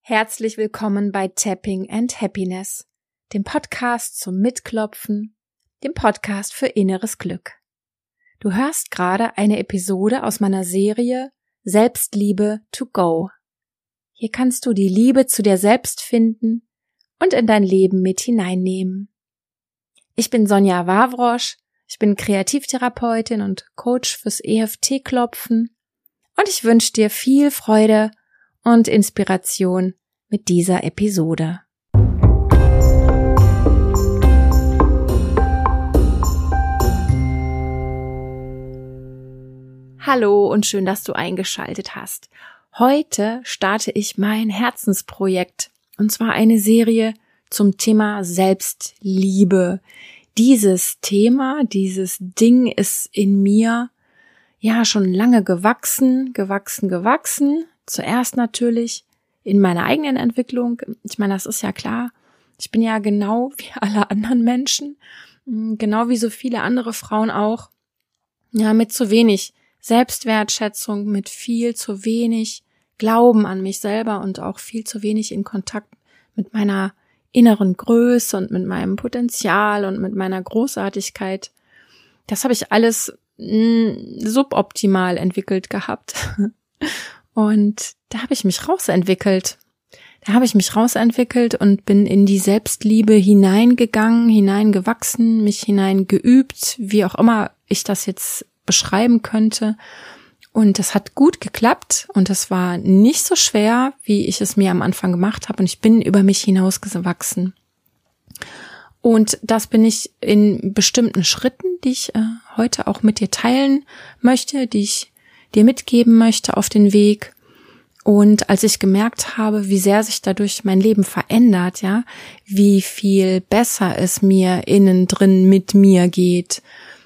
Herzlich willkommen bei Tapping and Happiness, dem Podcast zum Mitklopfen, dem Podcast für inneres Glück. Du hörst gerade eine Episode aus meiner Serie Selbstliebe to go. Hier kannst du die Liebe zu dir selbst finden und in dein Leben mit hineinnehmen. Ich bin Sonja Wawrosch, ich bin Kreativtherapeutin und Coach fürs EFT-Klopfen und ich wünsche dir viel Freude und Inspiration mit dieser Episode. Hallo und schön, dass du eingeschaltet hast. Heute starte ich mein Herzensprojekt, und zwar eine Serie zum Thema Selbstliebe. Dieses Thema, dieses Ding ist in mir ja schon lange gewachsen. Zuerst natürlich in meiner eigenen Entwicklung. Ich meine, das ist ja klar. Ich bin ja genau wie alle anderen Menschen, genau wie so viele andere Frauen auch, ja, mit zu wenig Selbstwertschätzung, mit viel zu wenig Glauben an mich selber und auch viel zu wenig in Kontakt mit meiner inneren Größe und mit meinem Potenzial und mit meiner Großartigkeit. Das habe ich alles suboptimal entwickelt gehabt. Und da habe ich mich rausentwickelt. Und bin in die Selbstliebe hineingewachsen, mich hineingeübt, wie auch immer ich das jetzt beschreiben könnte. Und das hat gut geklappt und es war nicht so schwer, wie ich es mir am Anfang gemacht habe. Und ich bin über mich hinausgewachsen. Und das bin ich in bestimmten Schritten, die ich heute auch mit dir teilen möchte, die ich dir mitgeben möchte auf den Weg. Und als ich gemerkt habe, wie sehr sich dadurch mein Leben verändert, ja, wie viel besser es mir innen drin mit mir geht,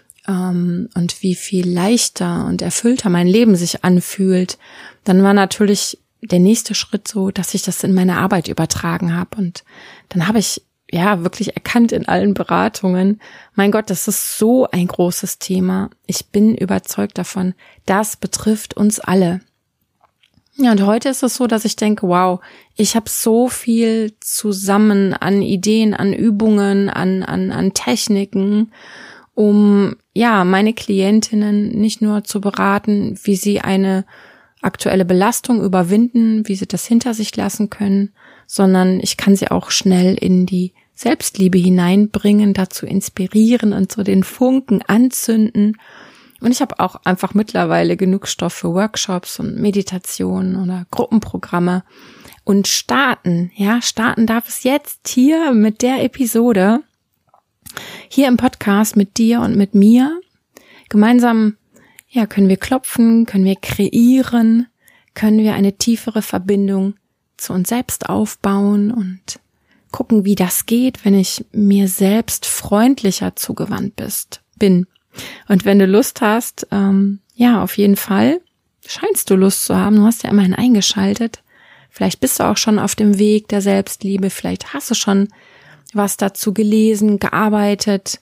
und wie viel leichter und erfüllter mein Leben sich anfühlt, dann war natürlich der nächste Schritt so, dass ich das in meine Arbeit übertragen habe. Und dann habe ich ja wirklich erkannt in allen Beratungen, mein Gott, das ist so ein großes Thema. Ich bin überzeugt davon, das betrifft uns alle. Ja, und heute ist es so, dass ich denke, wow, ich habe so viel zusammen an Ideen, an Übungen, an Techniken, um ja meine Klientinnen nicht nur zu beraten, wie sie eine aktuelle Belastung überwinden, wie sie das hinter sich lassen können, sondern ich kann sie auch schnell in die Selbstliebe hineinbringen, dazu inspirieren und so den Funken anzünden. Und ich habe auch einfach mittlerweile genug Stoff für Workshops und Meditationen oder Gruppenprogramme. Und starten darf es jetzt hier mit der Episode, hier im Podcast mit dir und mit mir. Gemeinsam, ja, können wir klopfen, können wir kreieren, können wir eine tiefere Verbindung zu uns selbst aufbauen und gucken, wie das geht, wenn ich mir selbst freundlicher zugewandt bin. Und wenn du Lust hast, ja, auf jeden Fall, scheinst du Lust zu haben, du hast ja immerhin eingeschaltet. Vielleicht bist du auch schon auf dem Weg der Selbstliebe, vielleicht hast du schon was dazu gelesen, gearbeitet.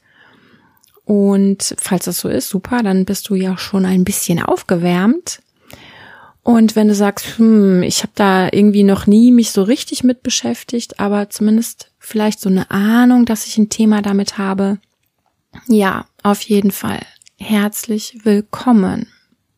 Und falls das so ist, super, dann bist du ja schon ein bisschen aufgewärmt. Und wenn du sagst, ich habe da irgendwie noch nie mich so richtig mit beschäftigt, aber zumindest vielleicht so eine Ahnung, dass ich ein Thema damit habe, ja, auf jeden Fall. Herzlich willkommen.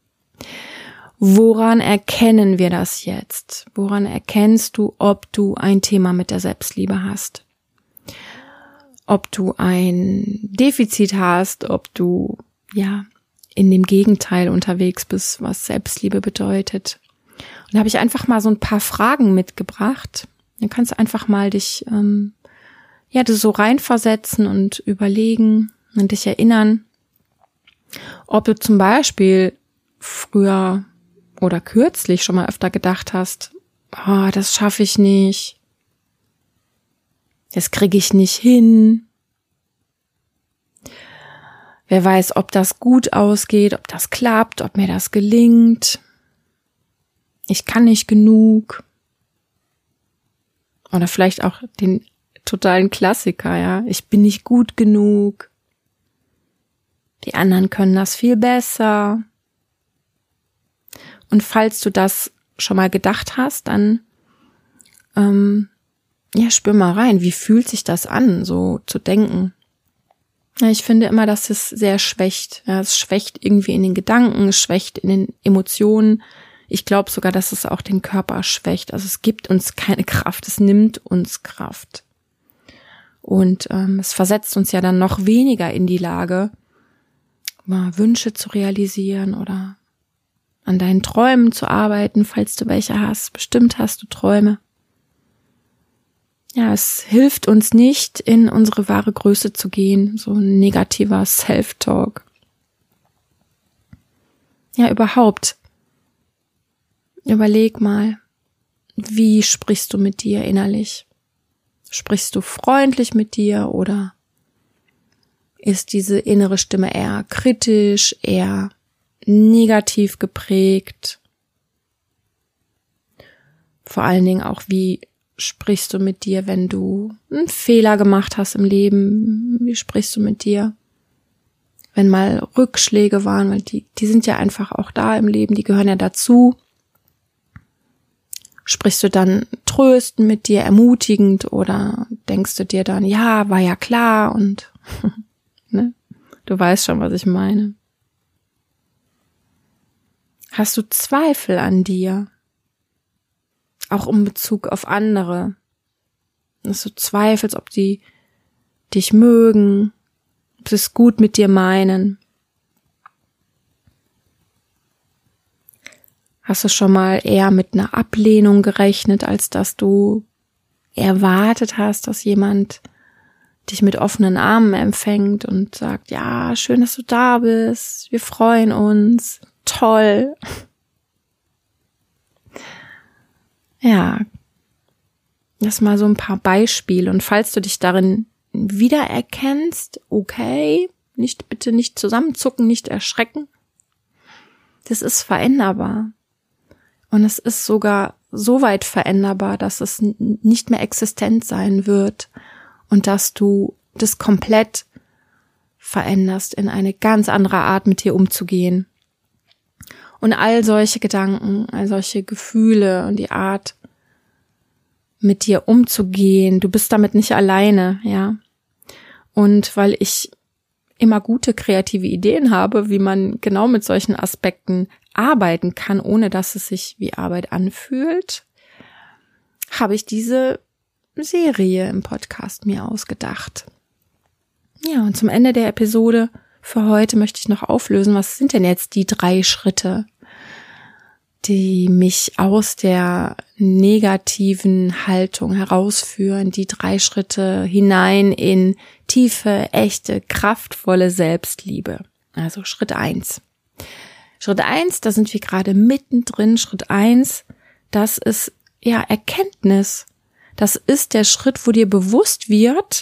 Woran erkennen wir das jetzt? Woran erkennst du, ob du ein Thema mit der Selbstliebe hast? Ob du ein Defizit hast, ob du, ja, in dem Gegenteil unterwegs bist, was Selbstliebe bedeutet. Und da habe ich einfach mal so ein paar Fragen mitgebracht. Dann kannst du einfach mal dich, du so reinversetzen und überlegen und dich erinnern, ob du zum Beispiel früher oder kürzlich schon mal öfter gedacht hast, das schaffe ich nicht, das kriege ich nicht hin. Wer weiß, ob das gut ausgeht, ob das klappt, ob mir das gelingt. Ich kann nicht genug. Oder vielleicht auch den totalen Klassiker, ja. Ich bin nicht gut genug. Die anderen können das viel besser. Und falls du das schon mal gedacht hast, dann spür mal rein, wie fühlt sich das an, so zu denken? Ja, ich finde immer, dass es sehr schwächt. Ja, es schwächt irgendwie in den Gedanken, es schwächt in den Emotionen. Ich glaube sogar, dass es auch den Körper schwächt. Also es gibt uns keine Kraft, es nimmt uns Kraft. Und es versetzt uns ja dann noch weniger in die Lage, mal Wünsche zu realisieren oder an deinen Träumen zu arbeiten, falls du welche hast. Bestimmt hast du Träume. Ja, es hilft uns nicht, in unsere wahre Größe zu gehen, so ein negativer Self-Talk. Ja, überhaupt. Überleg mal, wie sprichst du mit dir innerlich? Sprichst du freundlich mit dir oder ist diese innere Stimme eher kritisch, eher negativ geprägt? Vor allen Dingen auch, wie sprichst du mit dir, wenn du einen Fehler gemacht hast im Leben? Wie sprichst du mit dir, wenn mal Rückschläge waren? Weil die sind ja einfach auch da im Leben, die gehören ja dazu. Sprichst du dann tröstend mit dir, ermutigend oder denkst du dir dann, ja, war ja klar und ne? Du weißt schon, was ich meine. Hast du Zweifel an dir? Auch in Bezug auf andere. Dass du zweifelst, ob die dich mögen, ob sie es gut mit dir meinen. Hast du schon mal eher mit einer Ablehnung gerechnet, als dass du erwartet hast, dass jemand dich mit offenen Armen empfängt und sagt, ja, schön, dass du da bist, wir freuen uns, toll. Ja, das mal so ein paar Beispiele. Und falls du dich darin wiedererkennst, okay, bitte nicht zusammenzucken, nicht erschrecken. Das ist veränderbar. Und es ist sogar so weit veränderbar, dass es nicht mehr existent sein wird und dass du das komplett veränderst, in eine ganz andere Art mit dir umzugehen. Und all solche Gedanken, all solche Gefühle und die Art, mit dir umzugehen, du bist damit nicht alleine, ja. Und weil ich immer gute kreative Ideen habe, wie man genau mit solchen Aspekten arbeiten kann, ohne dass es sich wie Arbeit anfühlt, habe ich diese Serie im Podcast mir ausgedacht. Ja, und zum Ende der Episode für heute möchte ich noch auflösen, was sind denn jetzt die 3 Schritte, die mich aus der negativen Haltung herausführen, die 3 Schritte hinein in tiefe, echte, kraftvolle Selbstliebe. Also Schritt 1. Schritt 1, da sind wir gerade mittendrin. Schritt 1, das ist ja Erkenntnis. Das ist der Schritt, wo dir bewusst wird,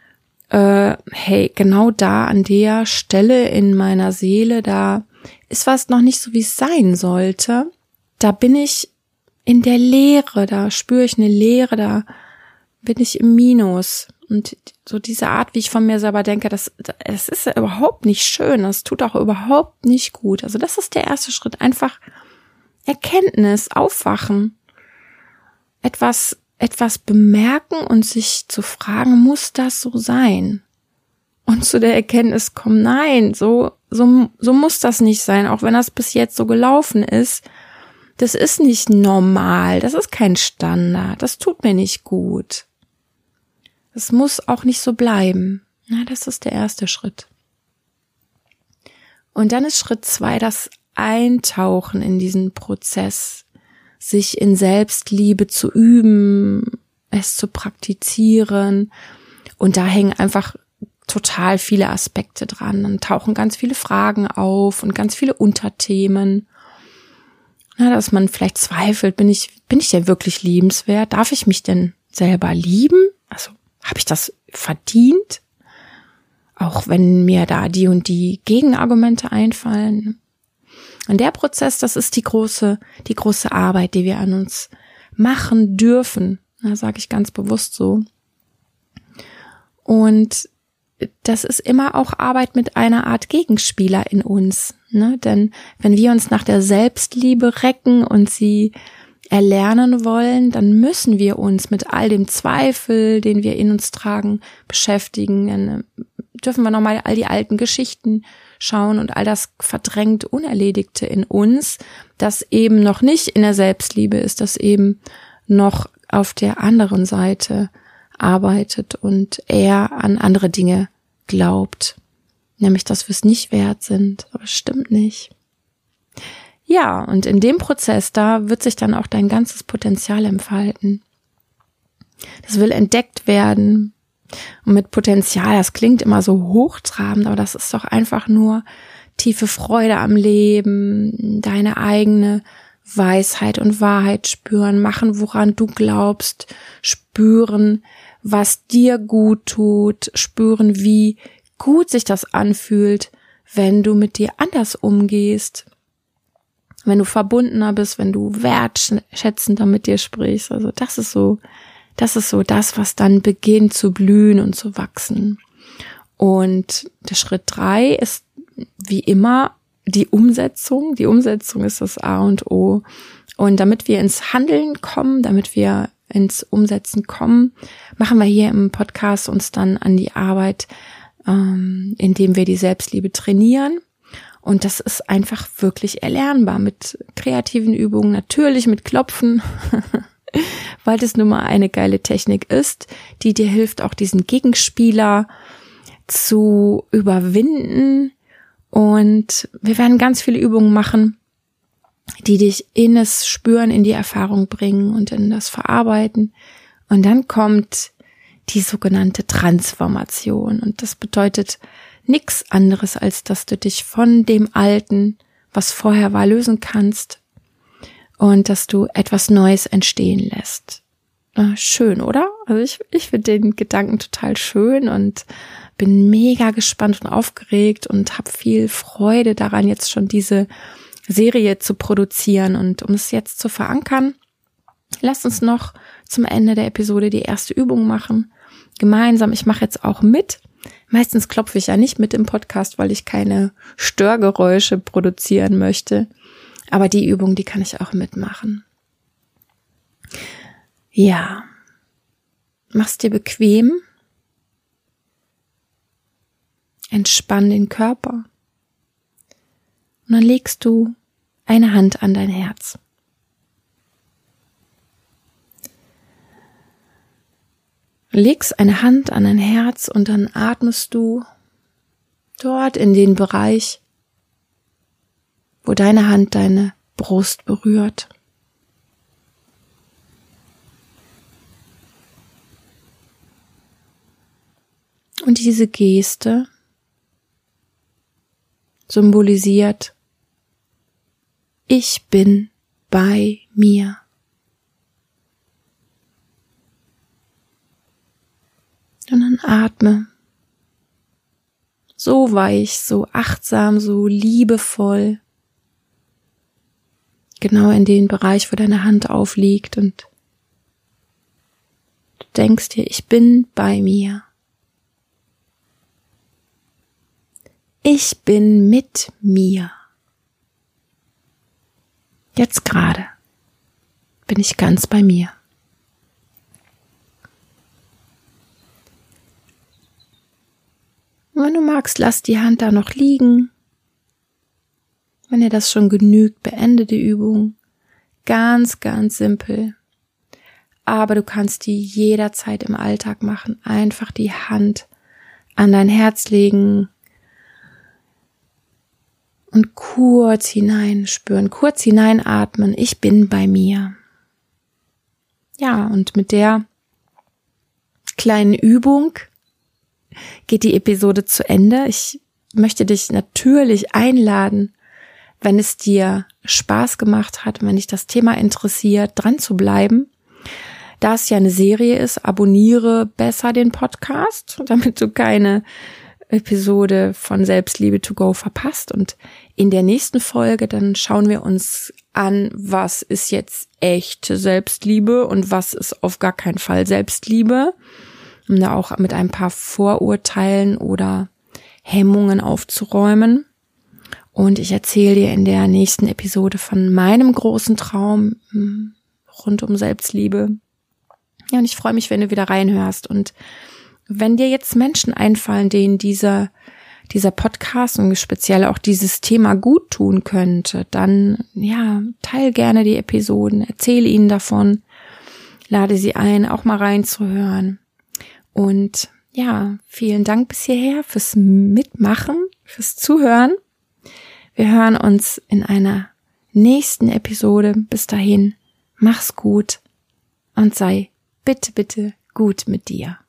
hey, genau da an der Stelle in meiner Seele, da ist was noch nicht so, wie es sein sollte. Da bin ich in der Leere, da spüre ich eine Leere, da bin ich im Minus. Und so diese Art, wie ich von mir selber denke, das ist ja überhaupt nicht schön, das tut auch überhaupt nicht gut. Also das ist der erste Schritt, einfach Erkenntnis, Aufwachen, etwas bemerken und sich zu fragen, muss das so sein? Und zu der Erkenntnis kommen, nein, so muss das nicht sein, auch wenn das bis jetzt so gelaufen ist. Das ist nicht normal, das ist kein Standard, das tut mir nicht gut. Das muss auch nicht so bleiben. Na, das ist der erste Schritt. Und dann ist Schritt 2 das Eintauchen in diesen Prozess, sich in Selbstliebe zu üben, es zu praktizieren. Und da hängen einfach total viele Aspekte dran. Dann tauchen ganz viele Fragen auf und ganz viele Unterthemen. Na, dass man vielleicht zweifelt, bin ich denn wirklich liebenswert? Darf ich mich denn selber lieben? Also, habe ich das verdient? Auch wenn mir da die und die Gegenargumente einfallen. Und der Prozess, das ist die große Arbeit, die wir an uns machen dürfen. Da sage ich ganz bewusst so. Und das ist immer auch Arbeit mit einer Art Gegenspieler in uns, ne? Denn wenn wir uns nach der Selbstliebe recken und sie erlernen wollen, dann müssen wir uns mit all dem Zweifel, den wir in uns tragen, beschäftigen. Dann dürfen wir nochmal all die alten Geschichten schauen und all das verdrängt Unerledigte in uns, das eben noch nicht in der Selbstliebe ist, das eben noch auf der anderen Seite arbeitet und eher an andere Dinge glaubt. Nämlich, dass wir es nicht wert sind. Aber es stimmt nicht. Ja, und in dem Prozess, da wird sich dann auch dein ganzes Potenzial entfalten. Das will entdeckt werden. Und mit Potenzial, das klingt immer so hochtrabend, aber das ist doch einfach nur tiefe Freude am Leben, deine eigene Weisheit und Wahrheit spüren, machen, woran du glaubst, spüren, was dir gut tut, spüren, wie gut sich das anfühlt, wenn du mit dir anders umgehst, wenn du verbundener bist, wenn du wertschätzender mit dir sprichst. Also das ist so das, was dann beginnt zu blühen und zu wachsen. Und der Schritt 3 ist wie immer die Umsetzung. Die Umsetzung ist das A und O. Und damit wir ins Handeln kommen, damit wir ins Umsetzen kommen, machen wir hier im Podcast uns dann an die Arbeit, indem wir die Selbstliebe trainieren. Und das ist einfach wirklich erlernbar mit kreativen Übungen, natürlich mit Klopfen, weil das nun mal eine geile Technik ist, die dir hilft, auch diesen Gegenspieler zu überwinden. Und wir werden ganz viele Übungen machen, die dich in das Spüren, in die Erfahrung bringen und in das Verarbeiten. Und dann kommt die sogenannte Transformation. Und das bedeutet nichts anderes, als dass du dich von dem Alten, was vorher war, lösen kannst und dass du etwas Neues entstehen lässt. Schön, oder? Also ich finde den Gedanken total schön und bin mega gespannt und aufgeregt und habe viel Freude daran, jetzt schon diese Serie zu produzieren. Und um es jetzt zu verankern, lasst uns noch zum Ende der Episode die erste Übung machen. Gemeinsam, ich mache jetzt auch mit. Meistens klopfe ich ja nicht mit im Podcast, weil ich keine Störgeräusche produzieren möchte. Aber die Übung, die kann ich auch mitmachen. Ja, mach's dir bequem. Entspann den Körper. Und dann legst du eine Hand an dein Herz. Legst eine Hand an dein Herz und dann atmest du dort in den Bereich, wo deine Hand deine Brust berührt. Und diese Geste symbolisiert: Ich bin bei mir. Und dann atme so weich, so achtsam, so liebevoll, genau in den Bereich, wo deine Hand aufliegt, und du denkst dir: Ich bin bei mir. Ich bin mit mir. Jetzt gerade bin ich ganz bei mir. Und wenn du magst, lass die Hand da noch liegen. Wenn dir das schon genügt, beende die Übung. Ganz, ganz simpel. Aber du kannst die jederzeit im Alltag machen. Einfach die Hand an dein Herz legen und kurz hineinspüren, kurz hineinatmen. Ich bin bei mir. Ja, und mit der kleinen Übung geht die Episode zu Ende. Ich möchte dich natürlich einladen, wenn es dir Spaß gemacht hat, wenn dich das Thema interessiert, dran zu bleiben. Da es ja eine Serie ist, abonniere besser den Podcast, damit du keine Episode von Selbstliebe to go verpasst. Und in der nächsten Folge, dann schauen wir uns an, was ist jetzt echte Selbstliebe und was ist auf gar keinen Fall Selbstliebe, um da auch mit ein paar Vorurteilen oder Hemmungen aufzuräumen. Und ich erzähle dir in der nächsten Episode von meinem großen Traum, rund um Selbstliebe. Ja, und ich freue mich, wenn du wieder reinhörst. Und wenn dir jetzt Menschen einfallen, denen dieser Podcast und speziell auch dieses Thema gut tun könnte, dann ja, teil gerne die Episoden, erzähle ihnen davon, lade sie ein, auch mal reinzuhören. Und ja, vielen Dank bis hierher fürs Mitmachen, fürs Zuhören. Wir hören uns in einer nächsten Episode. Bis dahin, mach's gut und sei bitte, bitte gut mit dir.